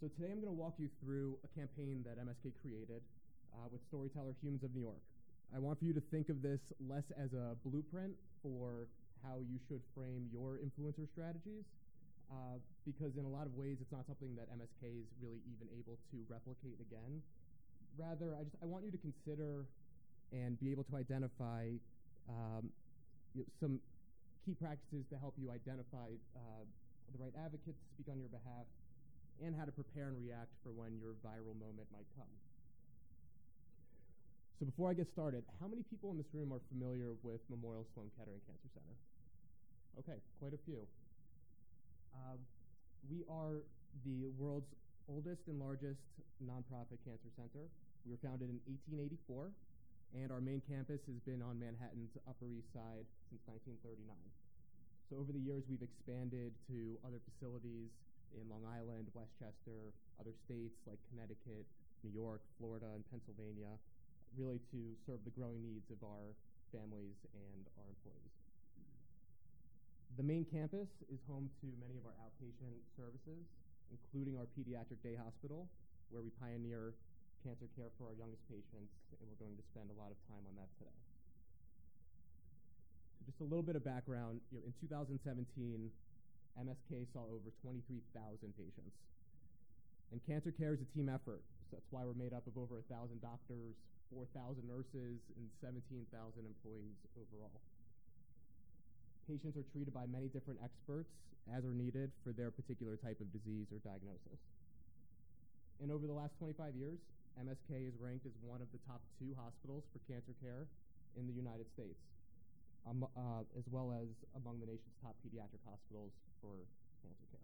So today I'm going to walk you through a campaign that MSK created with Storyteller Humans of New York. I want for you to think of this less as a blueprint for how you should frame your influencer strategies, because in a lot of ways it's not something that MSK is really even able to replicate again. Rather, I want you to consider and be able to identify some key practices to help you identify the right advocates to speak on your behalf, and how to prepare and react for when your viral moment might come. So before I get started, how many people in this room are familiar with Memorial Sloan Kettering Cancer Center? Okay, quite a few. We are the world's oldest and largest nonprofit cancer center. We were founded in 1884, and our main campus has been on Manhattan's Upper East Side since 1939. So over the years, we've expanded to other facilities in Long Island, Westchester, other states like Connecticut, New York, Florida, and Pennsylvania, really to serve the growing needs of our families and our employees. The main campus is home to many of our outpatient services, including our pediatric day hospital, where we pioneer cancer care for our youngest patients, and we're going to spend a lot of time on that today. So just a little bit of background. In 2017, MSK saw over 23,000 patients. And cancer care is a team effort. So that's why we're made up of over 1,000 doctors, 4,000 nurses, and 17,000 employees overall. Patients are treated by many different experts as are needed for their particular type of disease or diagnosis. And over the last 25 years, MSK is ranked as one of the top 2 hospitals for cancer care in the United States, as well as among the nation's top pediatric hospitals for cancer care.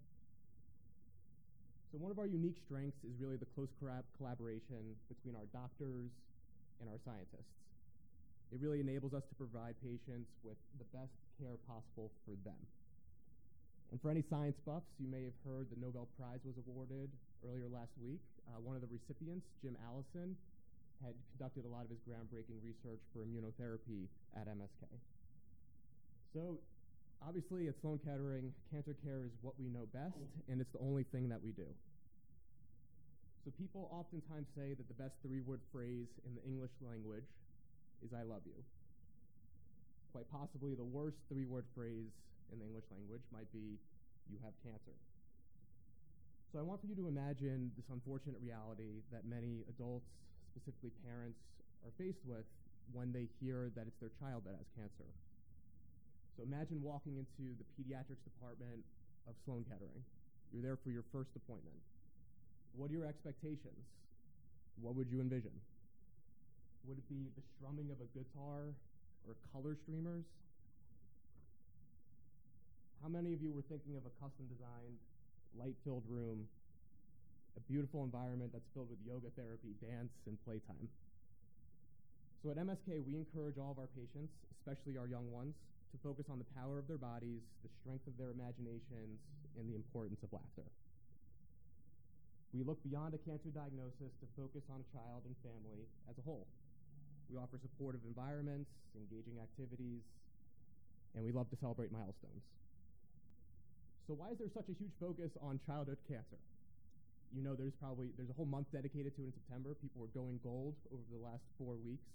So one of our unique strengths is really the close collaboration between our doctors and our scientists. It really enables us to provide patients with the best care possible for them. And for any science buffs, you may have heard the Nobel Prize was awarded earlier last week. One of the recipients, Jim Allison, had conducted a lot of his groundbreaking research for immunotherapy at MSK. So obviously at Sloan Kettering, cancer care is what we know best, and it's the only thing that we do. So people oftentimes say that the best 3-word phrase in the English language is "I love you." Quite possibly the worst 3-word phrase in the English language might be "you have cancer." So I want for you to imagine this unfortunate reality that many adults, specifically parents, are faced with when they hear that it's their child that has cancer. So imagine walking into the pediatrics department of Sloan Kettering. You're there for your first appointment. What are your expectations? What would you envision? Would it be the strumming of a guitar or color streamers? How many of you were thinking of a custom-designed, light-filled room, a beautiful environment that's filled with yoga therapy, dance, and playtime? So at MSK, we encourage all of our patients, especially our young ones, to focus on the power of their bodies, the strength of their imaginations, and the importance of laughter. We look beyond a cancer diagnosis to focus on a child and family as a whole. We offer supportive environments, engaging activities, and we love to celebrate milestones. So why is there such a huge focus on childhood cancer? You know, there's a whole month dedicated to it in September. People were going gold over the last 4 weeks.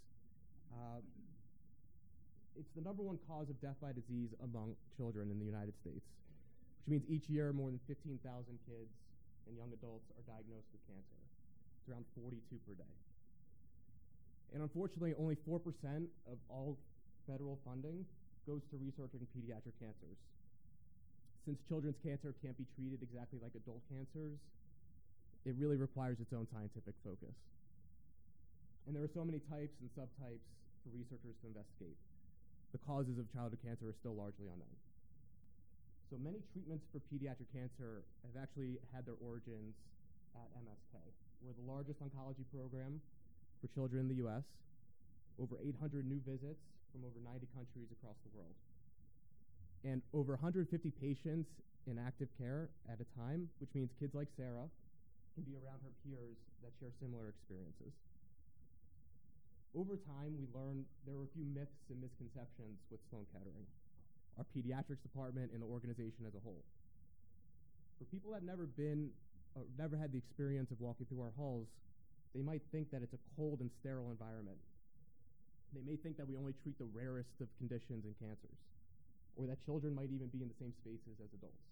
It's the #1 cause of death by disease among children in the United States, which means each year more than 15,000 kids and young adults are diagnosed with cancer. It's around 42 per day. And unfortunately, only 4% of all federal funding goes to researching pediatric cancers. Since children's cancer can't be treated exactly like adult cancers, it really requires its own scientific focus. And there are so many types and subtypes for researchers to investigate. The causes of childhood cancer are still largely unknown. So many treatments for pediatric cancer have actually had their origins at MSK. We're the largest oncology program for children in the U.S., over 800 new visits from over 90 countries across the world, and over 150 patients in active care at a time, which means kids like Sarah can be around her peers that share similar experiences. Over time, we learned there were a few myths and misconceptions with Sloan Kettering, our pediatrics department, and the organization as a whole. For people that have never been never had the experience of walking through our halls, they might think that it's a cold and sterile environment. They may think that we only treat the rarest of conditions and cancers, or that children might even be in the same spaces as adults.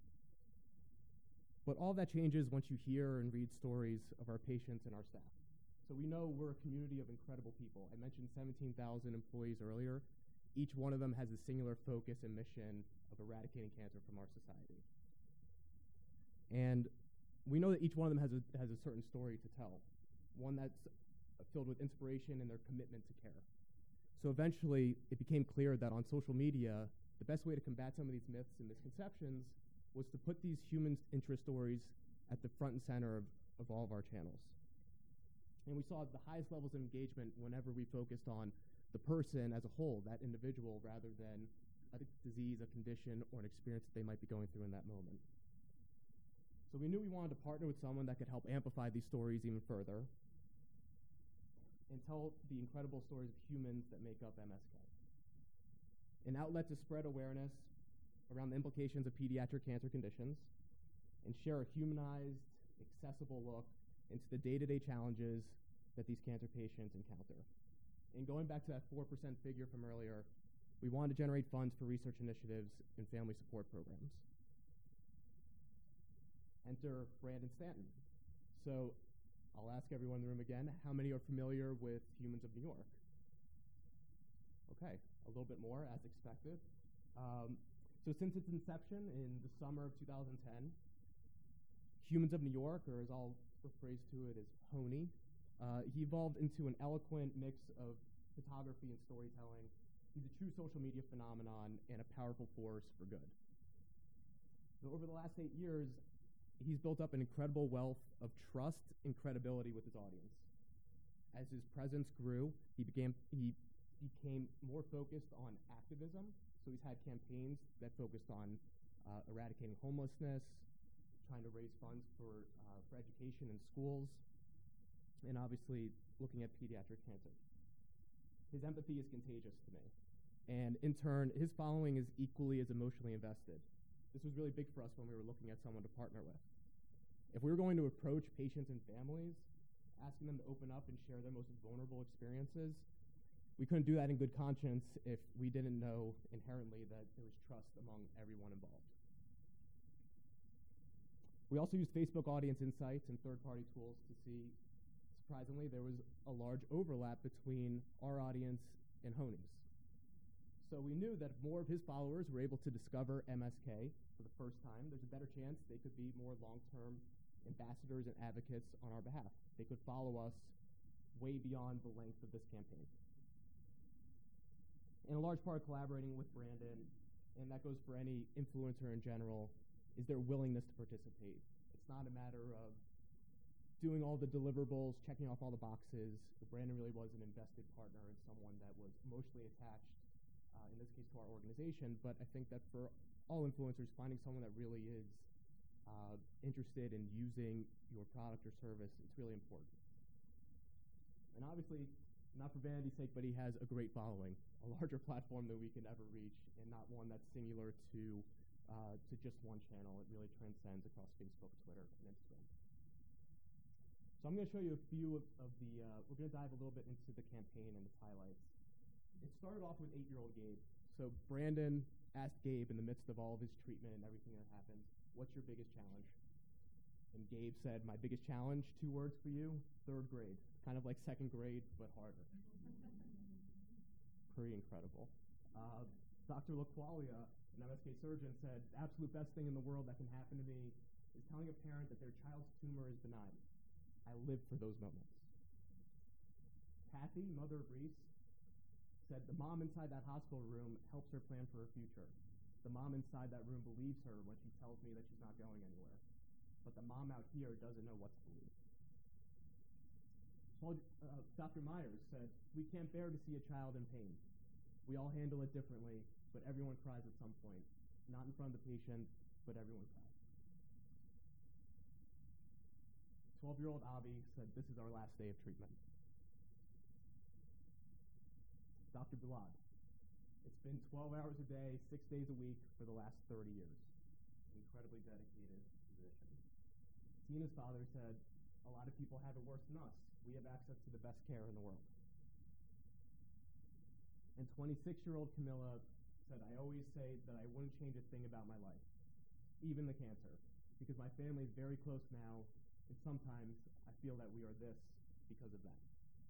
But all that changes once you hear and read stories of our patients and our staff. So we know we're a community of incredible people. I mentioned 17,000 employees earlier. Each one of them has a singular focus and mission of eradicating cancer from our society. And we know that each one of them has a certain story to tell, one that's filled with inspiration and their commitment to care. So eventually, it became clear that on social media, the best way to combat some of these myths and misconceptions was to put these human interest stories at the front and center of all of our channels. And we saw the highest levels of engagement whenever we focused on the person as a whole, that individual, rather than a disease, a condition, or an experience that they might be going through in that moment. So we knew we wanted to partner with someone that could help amplify these stories even further and tell the incredible stories of humans that make up MSK. An outlet to spread awareness around the implications of pediatric cancer conditions and share a humanized, accessible look into the day-to-day challenges that these cancer patients encounter. And going back to that 4% figure from earlier, we wanted to generate funds for research initiatives and family support programs. Enter Brandon Stanton. So I'll ask everyone in the room again, how many are familiar with Humans of New York? Okay, a little bit more, as expected. So since its inception in the summer of 2010, Humans of New York, or as I'll refer to it as HONY, he evolved into an eloquent mix of photography and storytelling. He's a true social media phenomenon and a powerful force for good. So over the last 8 years, he's built up an incredible wealth of trust and credibility with his audience. As his presence grew, he became more focused on activism. So he's had campaigns that focused on eradicating homelessness, trying to raise funds for education in schools, and obviously looking at pediatric cancer. His empathy is contagious to me. And in turn, his following is equally as emotionally invested. This was really big for us when we were looking at someone to partner with. If we were going to approach patients and families, asking them to open up and share their most vulnerable experiences, we couldn't do that in good conscience if we didn't know inherently that there was trust among everyone involved. We also used Facebook audience insights and third-party tools to see, surprisingly, there was a large overlap between our audience and HONY's. So we knew that if more of his followers were able to discover MSK for the first time, there's a better chance they could be more long-term ambassadors and advocates on our behalf. They could follow us way beyond the length of this campaign. And a large part of collaborating with Brandon, and that goes for any influencer in general, is their willingness to participate. It's not a matter of doing all the deliverables, checking off all the boxes. Brandon really was an invested partner and someone that was emotionally attached, in this case, to our organization. But I think that for all influencers, finding someone that really is interested in using your product or service, it's really important. And obviously, not for vanity's sake, but he has a great following, a larger platform than we can ever reach, and not one that's singular to just one channel. It really transcends across Facebook, Twitter, and Instagram. So I'm going to show you a few of the, we're going to dive a little bit into the campaign and its highlights. It started off with 8-year-old Gabe. So Brandon asked Gabe in the midst of all of his treatment and everything that happened, what's your biggest challenge? And Gabe said, my biggest challenge, 2 words for you, 3rd grade. Kind of like 2nd grade, but harder. Pretty incredible. Dr. LaQualia, an MSK surgeon, said, the absolute best thing in the world that can happen to me is telling a parent that their child's tumor is benign. I live for those moments. Kathy, mother of Reese, said the mom inside that hospital room helps her plan for her future. The mom inside that room believes her when she tells me that she's not going anywhere. But the mom out here doesn't know what to believe. Dr. Myers said, we can't bear to see a child in pain. We all handle it differently, but everyone cries at some point. Not in front of the patient, but everyone cries. 12-year-old Abby said, this is our last day of treatment. Dr. Bilad, it's been 12 hours a day, 6 days a week for the last 30 years. Incredibly dedicated physician. Tina's father said, "A lot of people have it worse than us. We have access to the best care in the world." And 26-year-old Camilla said, "I always say that I wouldn't change a thing about my life, even the cancer, because my family is very close now, and sometimes I feel that we are this because of that."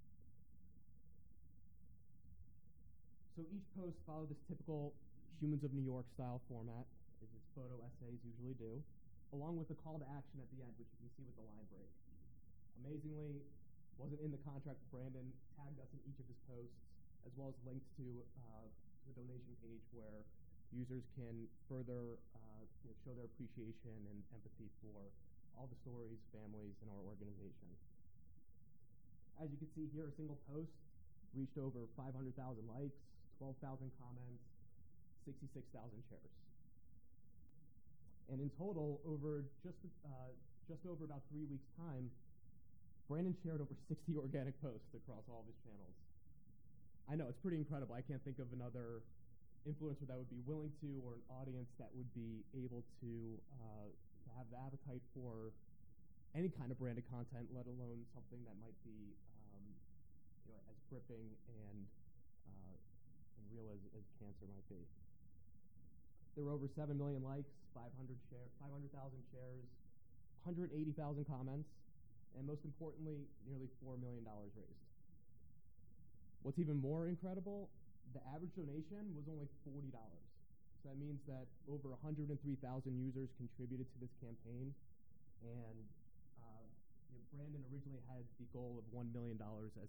So each post followed this typical Humans of New York style format, as his photo essays usually do, along with a call to action at the end, which you can see with the line break. Amazingly, wasn't in the contract, Brandon tagged us in each of his posts, as well as links to the donation page where users can further show their appreciation and empathy for all the stories, families in our organization. As you can see here, a single post reached over 500,000 likes, 12,000 comments, 66,000 shares. And in total, over just over about 3 weeks' time, Brandon shared over 60 organic posts across all of his channels. I know, it's pretty incredible. I can't think of another influencer that would be willing to, or an audience that would be able to have the appetite for any kind of branded content, let alone something that might be as gripping and real as cancer might be. There were over 7 million likes, 500,000 shares, 180,000 comments, and most importantly, nearly $4 million raised. What's even more incredible, the average donation was only $40. So that means that over 103,000 users contributed to this campaign, and Brandon originally had the goal of $1 million as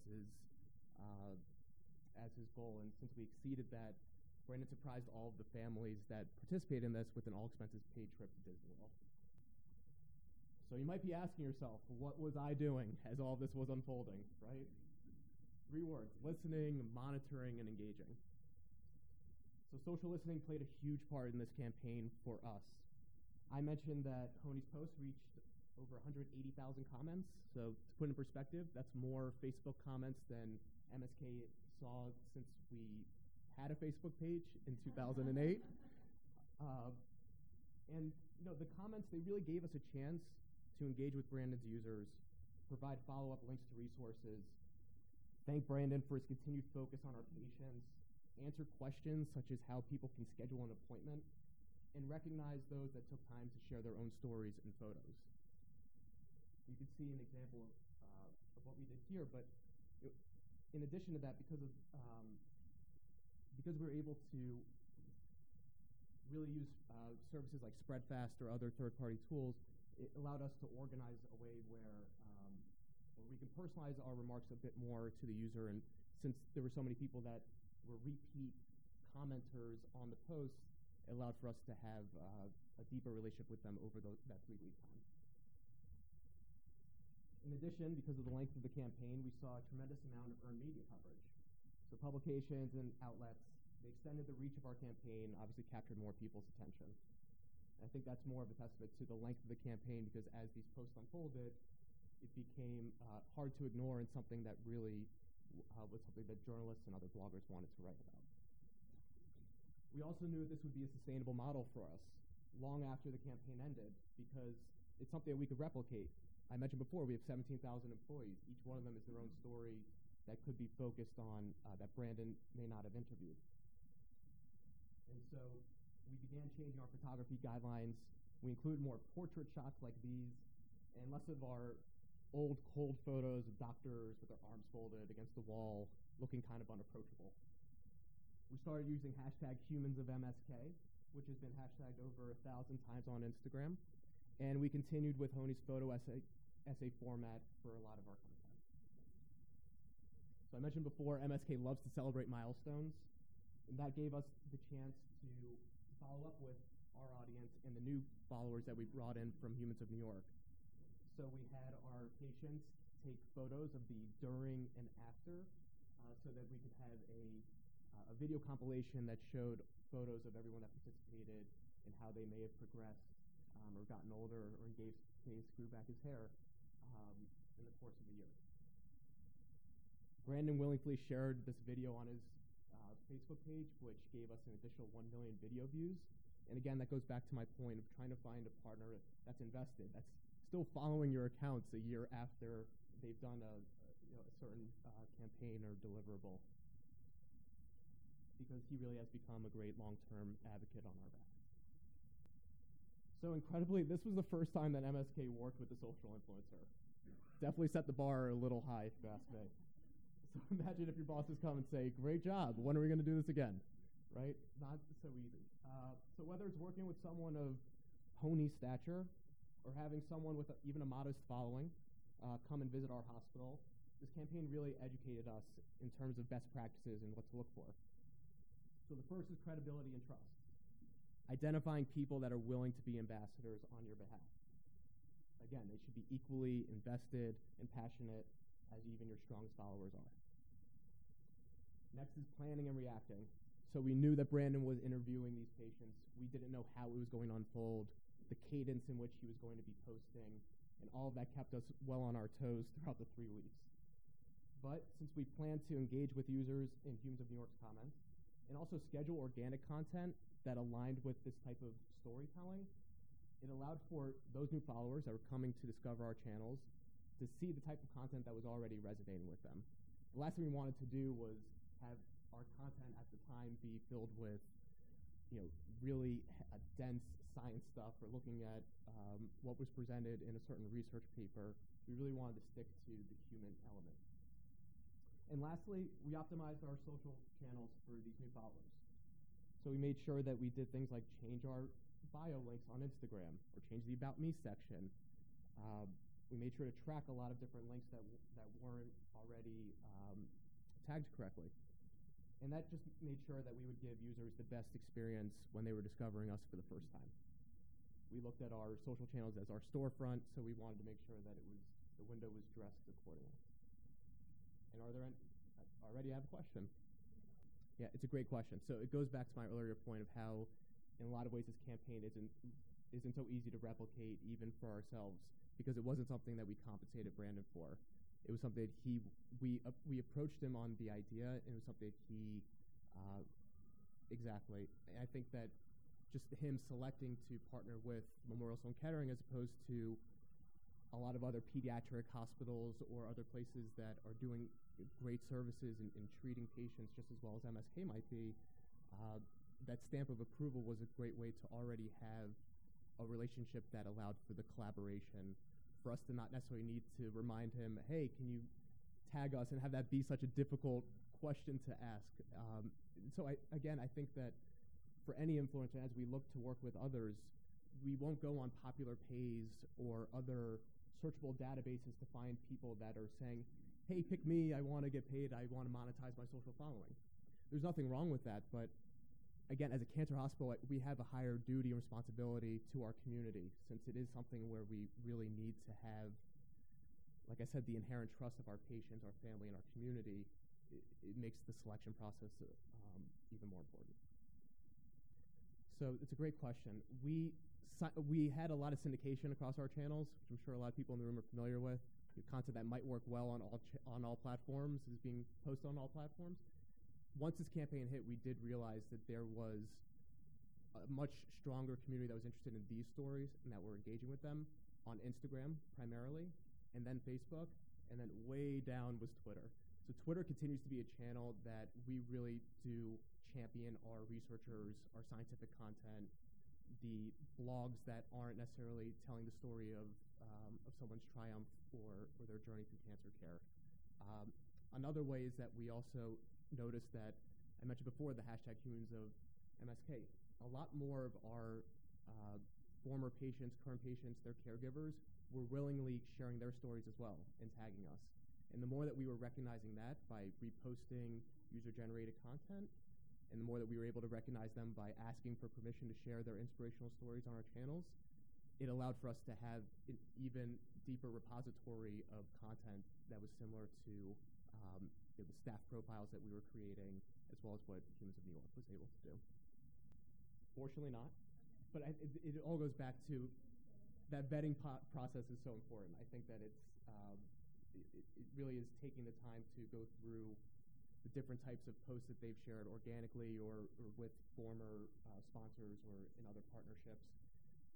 his goal, and since we exceeded that, Brandon surprised all of the families that participated in this with an all-expenses-paid trip to Disney World. So you might be asking yourself, what was I doing as all this was unfolding, right? 3 words: listening, monitoring, and engaging. So social listening played a huge part in this campaign for us. I mentioned that Honey's post reached over 180,000 comments. So to put in perspective, that's more Facebook comments than MSK saw since we had a Facebook page in 2008. And the comments, they really gave us a chance to engage with Brandon's users, provide follow-up links to resources, thank Brandon for his continued focus on our patients, answer questions such as how people can schedule an appointment, and recognize those that took time to share their own stories and photos. You can see an example of what we did here, but in addition to that, because we were able to really use services like Spreadfast or other third-party tools, it allowed us to organize a way where we can personalize our remarks a bit more to the user. And since there were so many people that were repeat commenters on the post, it allowed for us to have a deeper relationship with them over that 3-week time. In addition, because of the length of the campaign, we saw a tremendous amount of earned media coverage. So publications and outlets, they extended the reach of our campaign, obviously captured more people's attention. I think that's more of a testament to the length of the campaign, because as these posts unfolded, it became hard to ignore, and something that really was something that journalists and other bloggers wanted to write about. We also knew that this would be a sustainable model for us long after the campaign ended, because it's something that we could replicate. I mentioned before, we have 17,000 employees. Each one of them is their own story that could be focused on that Brandon may not have interviewed. And so we began changing our photography guidelines. We include more portrait shots like these, and less of our old, cold photos of doctors with their arms folded against the wall, looking kind of unapproachable. We started using hashtag #HumansOfMSK, which has been hashtagged over 1,000 times on Instagram, and we continued with Honey's photo essay format for a lot of our content. So I mentioned before, MSK loves to celebrate milestones, and that gave us the chance to follow up with our audience and the new followers that we brought in from Humans of New York. So we had our patients take photos of the during and after, so that we could have a video compilation that showed photos of everyone that participated and how they may have progressed or gotten older or engaged face, grew back his hair in the course of the year. Brandon willingly shared this video on his Facebook page, which gave us an additional 1 million video views. And again, that goes back to my point of trying to find a partner that's invested, that's still following your accounts a year after they've done a certain campaign or deliverable, because he really has become a great long-term advocate on our behalf. So incredibly, this was the first time that MSK worked with a social influencer. Definitely set the bar a little high, if you ask me. So imagine if your bosses come and say, great job, when are we going to do this again? Right? Not so easy. So whether it's working with someone of pony stature or having someone with even a modest following come and visit our hospital, this campaign really educated us in terms of best practices and what to look for. So the first is credibility and trust. Identifying people that are willing to be ambassadors on your behalf. Again, they should be equally invested and passionate as even your strongest followers are. Next is planning and reacting. So we knew that Brandon was interviewing these patients. We didn't know how it was going to unfold, the cadence in which he was going to be posting, and all of that kept us well on our toes throughout the 3 weeks. But since we planned to engage with users in Humans of New York's comments, and also schedule organic content that aligned with this type of storytelling, it allowed for those new followers that were coming to discover our channels to see the type of content that was already resonating with them. The last thing we wanted to do was have our content at the time be filled with, really dense science stuff or looking at what was presented in a certain research paper. We really wanted to stick to the human element. And lastly, we optimized our social channels for these new followers. So we made sure that we did things like change our bio links on Instagram or change the About Me section. We made sure to track a lot of different links that weren't already tagged correctly. And that just made sure that we would give users the best experience when they were discovering us for the first time. We looked at our social channels as our storefront, so we wanted to make sure that the window was dressed accordingly. And already have a question? Yeah, it's a great question. So it goes back to my earlier point of how, in a lot of ways, this campaign isn't so easy to replicate even for ourselves, because it wasn't something that we compensated Brandon for. It was something that we approached him on the idea, and it was something that he exactly. And I think that just him selecting to partner with Memorial Sloan Kettering as opposed to a lot of other pediatric hospitals or other places that are doing great services in treating patients just as well as MSK might be, that stamp of approval was a great way to already have a relationship that allowed for the collaboration, for us to not necessarily need to remind him, hey, can you tag us, and have that be such a difficult question to ask. So I think that for any influencer, as we look to work with others, we won't go on Popular Pays or other searchable databases to find people that are saying, hey, pick me, I want to get paid, I want to monetize my social following. There's nothing wrong with that, but again, as a cancer hospital, we have a higher duty and responsibility to our community, since it is something where we really need to have, like I said, the inherent trust of our patients, our family, and our community. It makes the selection process even more important. So it's a great question. We had a lot of syndication across our channels, which I'm sure a lot of people in the room are familiar with. Content that might work well on all platforms is being posted on all platforms. Once this campaign hit, we did realize that there was a much stronger community that was interested in these stories and that we're engaging with them on Instagram primarily, and then Facebook, and then way down was Twitter. So Twitter continues to be a channel that we really do champion our researchers, our scientific content, the blogs that aren't necessarily telling the story of someone's triumph or their journey through cancer care. Another way is that we also noticed that, I mentioned before, the hashtag Humans of MSK. A lot more of our former patients, current patients, their caregivers were willingly sharing their stories as well and tagging us. And the more that we were recognizing that by reposting user-generated content, and the more that we were able to recognize them by asking for permission to share their inspirational stories on our channels, it allowed for us to have an even deeper repository of content that was similar to the staff profiles that we were creating, as well as what Humans of New York was able to do. Fortunately not, but it all goes back to that vetting process is so important. I think that it really is taking the time to go through the different types of posts that they've shared organically or with former sponsors or in other partnerships.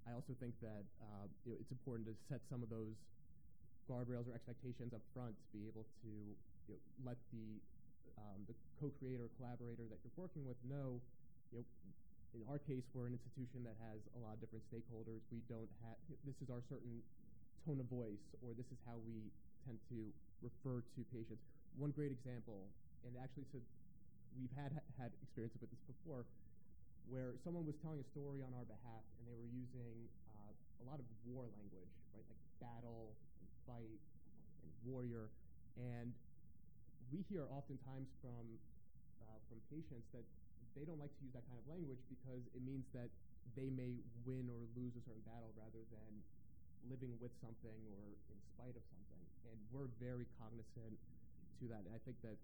I also think that it's important to set some of those guardrails or expectations up front to be able to let the co-creator or collaborator that you're working with know, in our case, we're an institution that has a lot of different stakeholders. We don't have, this is our certain tone of voice, or this is how we tend to refer to patients. One great example, and actually we've had experience with this before, where someone was telling a story on our behalf, and they were using a lot of war language, right, like battle and fight and warrior, and we hear oftentimes from patients that they don't like to use that kind of language because it means that they may win or lose a certain battle rather than living with something or in spite of something. And we're very cognizant to that. And I think that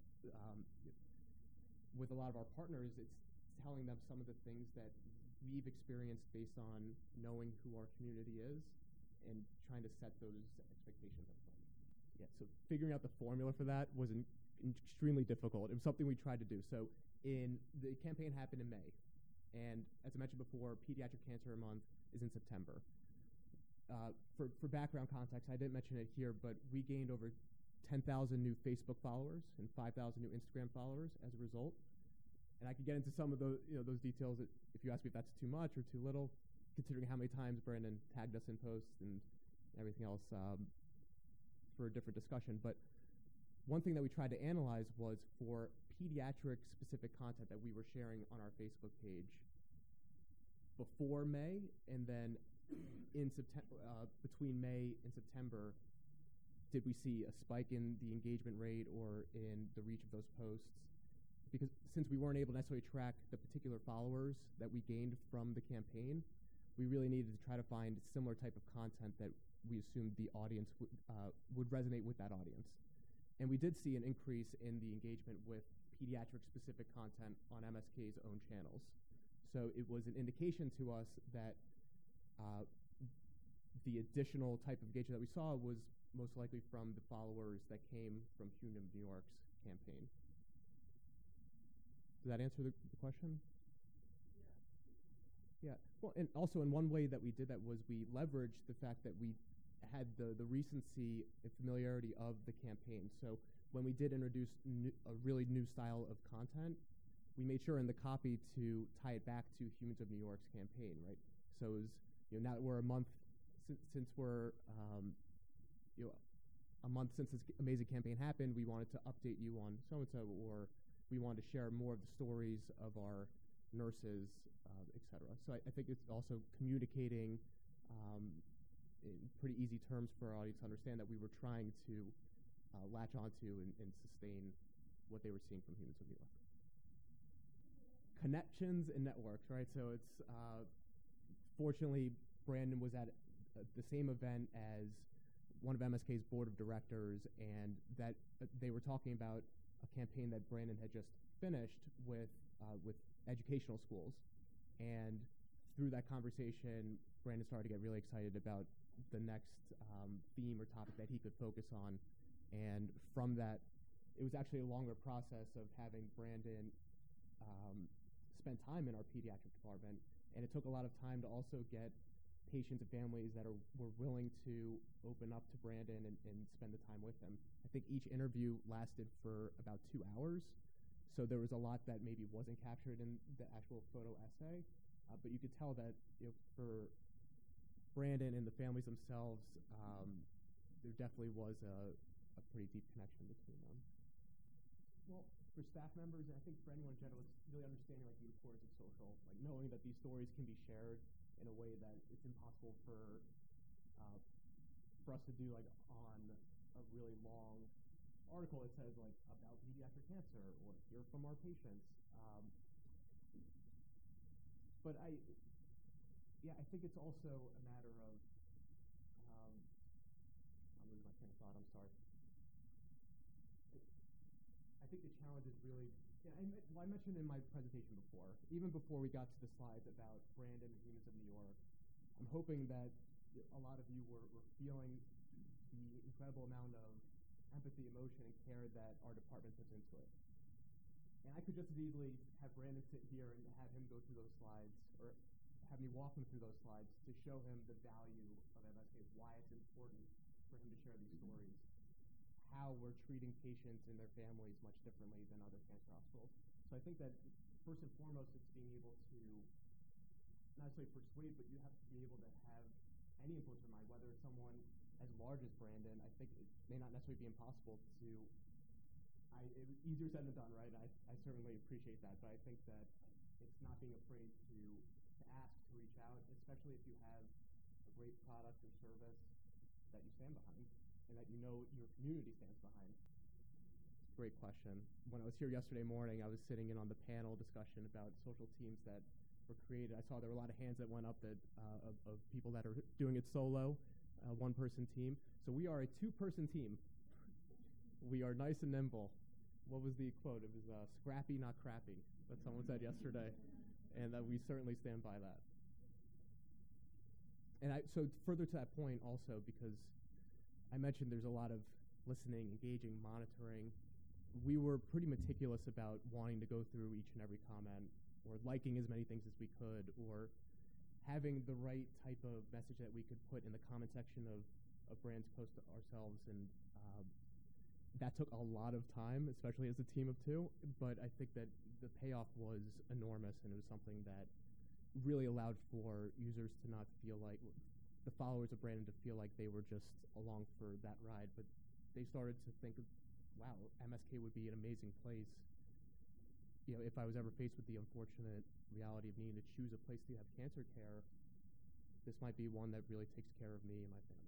with a lot of our partners, it's telling them some of the things that we've experienced based on knowing who our community is and trying to set those expectations up front. Yeah, so figuring out the formula for that was extremely difficult. It was something we tried to do. So the campaign happened in May, and as I mentioned before, Pediatric Cancer Month is in September. For background context, I didn't mention it here, but we gained over 10,000 new Facebook followers and 5,000 new Instagram followers as a result. And I could get into some of those details if you ask me if that's too much or too little, considering how many times Brandon tagged us in posts and everything else for a different discussion. But one thing that we tried to analyze was for pediatric-specific content that we were sharing on our Facebook page before May, and then in between May and September, did we see a spike in the engagement rate or in the reach of those posts? Because since we weren't able to necessarily track the particular followers that we gained from the campaign, we really needed to try to find similar type of content that we assumed the audience would resonate with that audience. And we did see an increase in the engagement with pediatric-specific content on MSK's own channels. So it was an indication to us that the additional type of engagement that we saw was most likely from the followers that came from Human of New York's campaign. Does that answer the question? Yeah. Well, and also in one way that we did that was we leveraged the fact that we had the recency and familiarity of the campaign. So when we did introduce a really new style of content, we made sure in the copy to tie it back to Humans of New York's campaign, right? So it was, now that we're a month since we're a month since this amazing campaign happened, we wanted to update you on so-and-so, or we wanted to share more of the stories of our nurses, et cetera. So I think it's also communicating in pretty easy terms for our audience to understand that we were trying to latch onto and sustain what they were seeing from Humans of New York. Connections and networks, right? So it's fortunately, Brandon was at the same event as one of MSK's board of directors, and that they were talking about a campaign that Brandon had just finished with educational schools. And through that conversation, Brandon started to get really excited about the next theme or topic that he could focus on. And from that, it was actually a longer process of having Brandon spend time in our pediatric department. And it took a lot of time to also get patients and families that were willing to open up to Brandon and spend the time with him. I think each interview lasted for about 2 hours. So there was a lot that maybe wasn't captured in the actual photo essay. But you could tell that for Brandon and the families themselves, there definitely was a pretty deep connection between them. Well, for staff members, and I think for anyone in general, it's really understanding like the importance of social, like knowing that these stories can be shared in a way that it's impossible for us to do like on a really long article that says like about pediatric cancer or hear from our patients. But I think it's also a matter of I'm losing my train of thought. I'm sorry. I think the challenge is really, I mentioned in my presentation before, even before we got to the slides about Brandon and Humans of New York, I'm hoping that a lot of you were feeling the incredible amount of empathy, emotion, and care that our department puts into it. And I could just as easily have Brandon sit here and have him go through those slides, or have me walk him through those slides to show him the value of MSK, why it's important for him to share these stories, how we're treating patients and their families much differently than other cancer hospitals. So I think that first and foremost, it's being able to not necessarily persuade, but you have to be able to have any influence in mind, whether it's someone as large as Brandon. I think it may not necessarily be impossible to, easier said than done, right? I certainly appreciate that, but I think that it's not being afraid to ask, to reach out, especially if you have a great product or service that you stand behind and that you know your community stands behind. Great question. When I was here yesterday morning, I was sitting in on the panel discussion about social teams that were created. I saw there were a lot of hands that went up that of people that are doing it solo, one-person team. So we are a two-person team. We are nice and nimble. What was the quote? It was scrappy, not crappy, that someone said yesterday. And we certainly stand by that. And so further to that point also, because I mentioned there's a lot of listening, engaging, monitoring. We were pretty meticulous about wanting to go through each and every comment, or liking as many things as we could, or having the right type of message that we could put in the comment section of brands post ourselves. And that took a lot of time, especially as a team of two, but I think that the payoff was enormous, and it was something that really allowed for users to not feel like, the followers of Brandon to feel like they were just along for that ride, but they started to think, wow, MSK would be an amazing place. You know, if I was ever faced with the unfortunate reality of needing to choose a place to have cancer care, this might be one that really takes care of me and my family.